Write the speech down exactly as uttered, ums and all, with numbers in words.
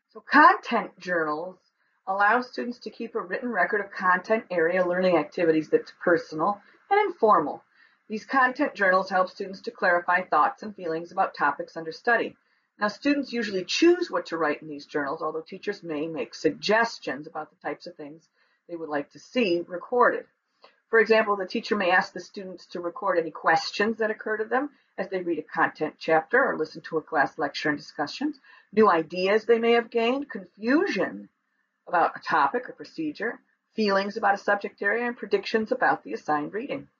So content journals allow students to keep a written record of content area learning activities that's personal and informal. These content journals help students to clarify thoughts and feelings about topics under study. Now, students usually choose what to write in these journals, although teachers may make suggestions about the types of things they would like to see recorded. For example, the teacher may ask the students to record any questions that occur to them as they read a content chapter or listen to a class lecture and discussions, new ideas they may have gained, confusion about a topic or procedure, feelings about a subject area, and predictions about the assigned reading.